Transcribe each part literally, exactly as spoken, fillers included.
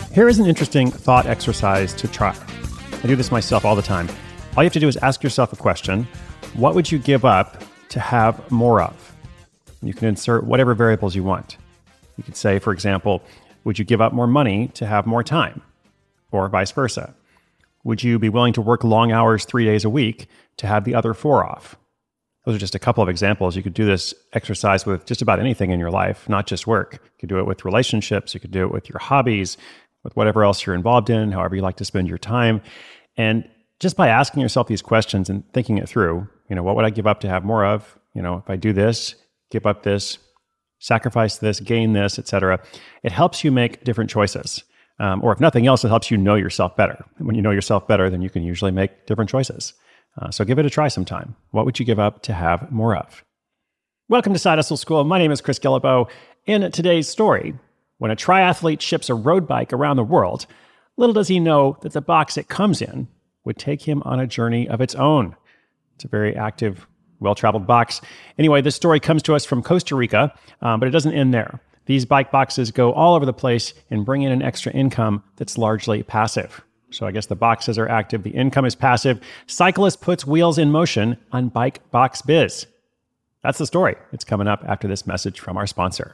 Here is an interesting thought exercise to try. I do this myself all the time. All you have to do is ask yourself a question. What would you give up to have more of? You can insert whatever variables you want. You could say, for example, would you give up more money to have more time? Or vice versa. Would you be willing to work long hours three days a week to have the other four off? Those are just a couple of examples. You could do this exercise with just about anything in your life, not just work. You could do it with relationships. You could do it with your hobbies, with whatever else you're involved in, however you like to spend your time. And just by asking yourself these questions and thinking it through, you know, what would I give up to have more of? You know, if I do this, give up this, sacrifice this, gain this, et cetera, it helps you make different choices. Um, or if nothing else, it helps you know yourself better. And when you know yourself better, then you can usually make different choices. Uh, so give it a try sometime. What would you give up to have more of? Welcome to Side Hustle School. My name is Chris Guillebeau. In today's story, when a triathlete ships a road bike around the world, little does he know that the box it comes in would take him on a journey of its own. It's a very active, well-traveled box. Anyway, this story comes to us from Costa Rica, um, but it doesn't end there. These bike boxes go all over the place and bring in an extra income that's largely passive. So I guess the boxes are active, the income is passive. Cyclist puts wheels in motion on Bike Box Biz. That's the story. It's coming up after this message from our sponsor.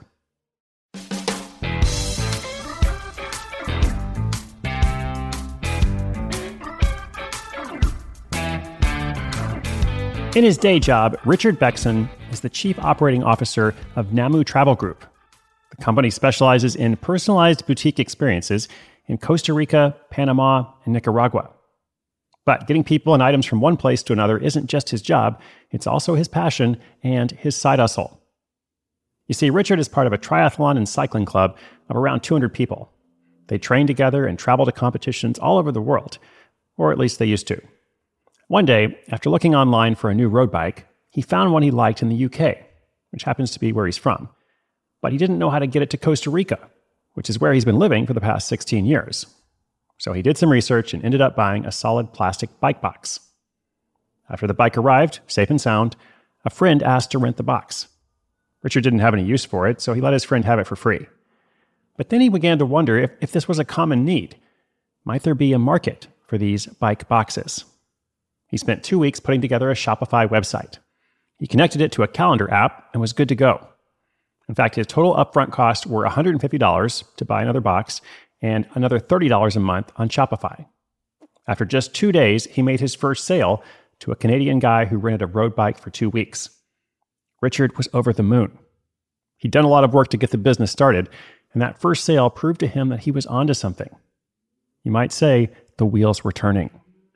In his day job, Richard Beckson is the Chief Operating Officer of Namu Travel Group. The company specializes in personalized boutique experiences in Costa Rica, Panama, and Nicaragua. But getting people and items from one place to another isn't just his job, it's also his passion and his side hustle. You see, Richard is part of a triathlon and cycling club of around two hundred people. They train together and travel to competitions all over the world, or at least they used to. One day, after looking online for a new road bike, he found one he liked in the U K, which happens to be where he's from. But he didn't know how to get it to Costa Rica, which is where he's been living for the past sixteen years. So he did some research and ended up buying a solid plastic bike box. After the bike arrived, safe and sound, a friend asked to rent the box. Richard didn't have any use for it, so he let his friend have it for free. But then he began to wonder if, if this was a common need. Might there be a market for these bike boxes? He spent two weeks putting together a Shopify website. He connected it to a calendar app and was good to go. In fact, his total upfront costs were one hundred fifty dollars to buy another box and another thirty dollars a month on Shopify. After just two days, he made his first sale to a Canadian guy who rented a road bike for two weeks. Richard was over the moon. He'd done a lot of work to get the business started, and that first sale proved to him that he was onto something. You might say the wheels were turning.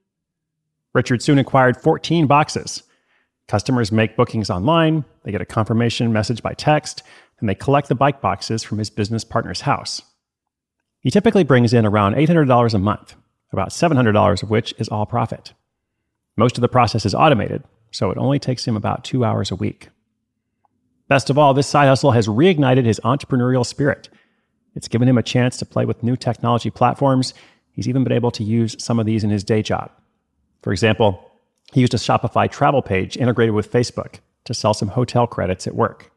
Richard soon acquired fourteen boxes. Customers make bookings online, they get a confirmation message by text, and they collect the bike boxes from his business partner's house. He typically brings in around eight hundred dollars a month, about seven hundred dollars of which is all profit. Most of the process is automated, so it only takes him about two hours a week. Best of all, this side hustle has reignited his entrepreneurial spirit. It's given him a chance to play with new technology platforms. He's even been able to use some of these in his day job. For example, he used a Shopify travel page integrated with Facebook to sell some hotel credits at work.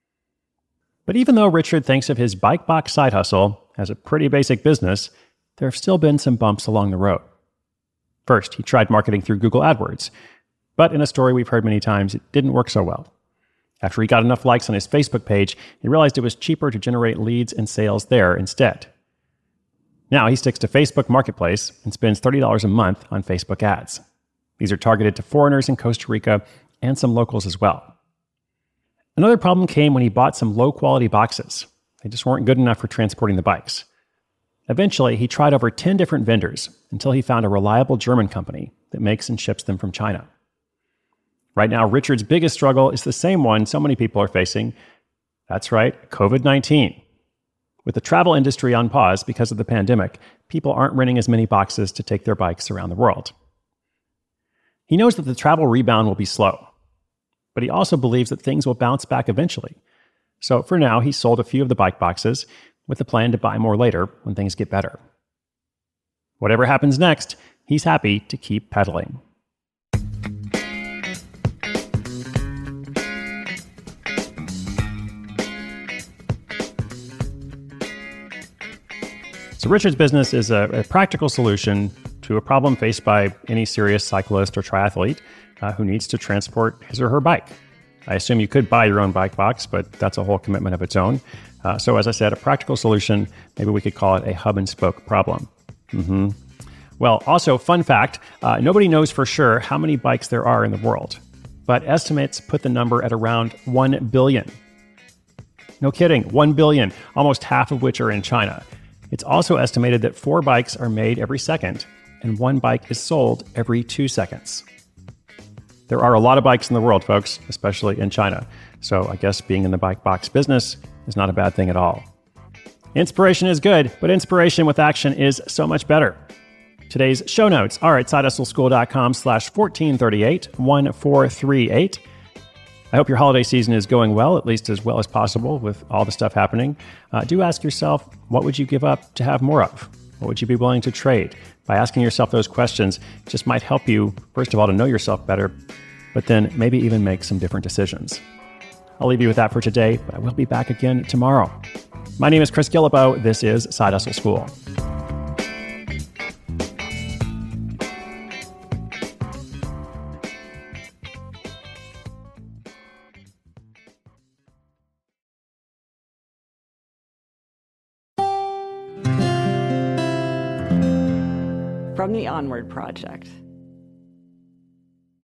But even though Richard thinks of his bike box side hustle as a pretty basic business, there have still been some bumps along the road. First, he tried marketing through Google AdWords, but in a story we've heard many times, it didn't work so well. After he got enough likes on his Facebook page, he realized it was cheaper to generate leads and sales there instead. Now he sticks to Facebook Marketplace and spends thirty dollars a month on Facebook ads. These are targeted to foreigners in Costa Rica and some locals as well. Another problem came when he bought some low-quality boxes. They just weren't good enough for transporting the bikes. Eventually, he tried over ten different vendors until he found a reliable German company that makes and ships them from China. Right now, Richard's biggest struggle is the same one so many people are facing. That's right, covid nineteen. With the travel industry on pause because of the pandemic, people aren't renting as many boxes to take their bikes around the world. He knows that the travel rebound will be slow, but he also believes that things will bounce back eventually. So for now, he sold a few of the bike boxes with the plan to buy more later when things get better. Whatever happens next, he's happy to keep pedaling. So Richard's business is a, a practical solution to a problem faced by any serious cyclist or triathlete uh, who needs to transport his or her bike. I assume you could buy your own bike box, but that's a whole commitment of its own. Uh, so as I said, a practical solution, maybe we could call it a hub and spoke problem. Mm-hmm. Well, also, fun fact, uh, nobody knows for sure how many bikes there are in the world, but estimates put the number at around one billion. No kidding, one billion, almost half of which are in China. It's also estimated that four bikes are made every second, and one bike is sold every two seconds. There are a lot of bikes in the world, folks, especially in China. So I guess being in the bike box business is not a bad thing at all. Inspiration is good, but inspiration with action is so much better. Today's show notes are at sidehustleschool.com slash 1438, 1438. I hope your holiday season is going well, at least as well as possible with all the stuff happening. Uh, do ask yourself, what would you give up to have more of? What would you be willing to trade? By asking yourself those questions, it just might help you, first of all, to know yourself better, but then maybe even make some different decisions. I'll leave you with that for today, but I will be back again tomorrow. My name is Chris Guillebeau. This is Side Hustle School. From the Onward Project.